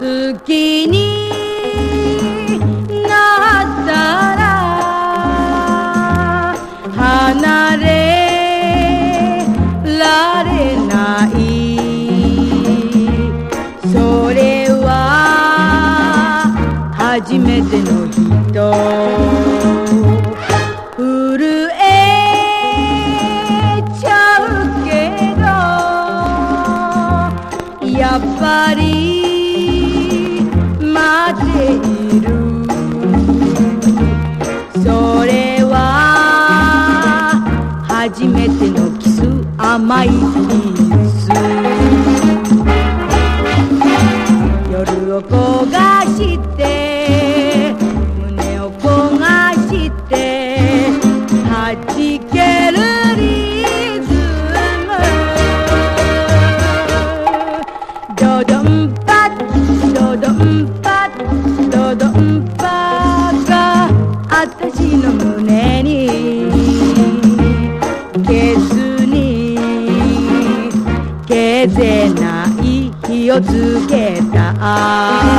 好きになったら離れられないそれは初めての人震えちゃうけどやっぱり待っているそれは初めてのキス甘いキス夜を焦がして胸を焦がして弾けるリズムドドンパッドドンパッドドンパがあたしの胸に消すに消せない火をつけた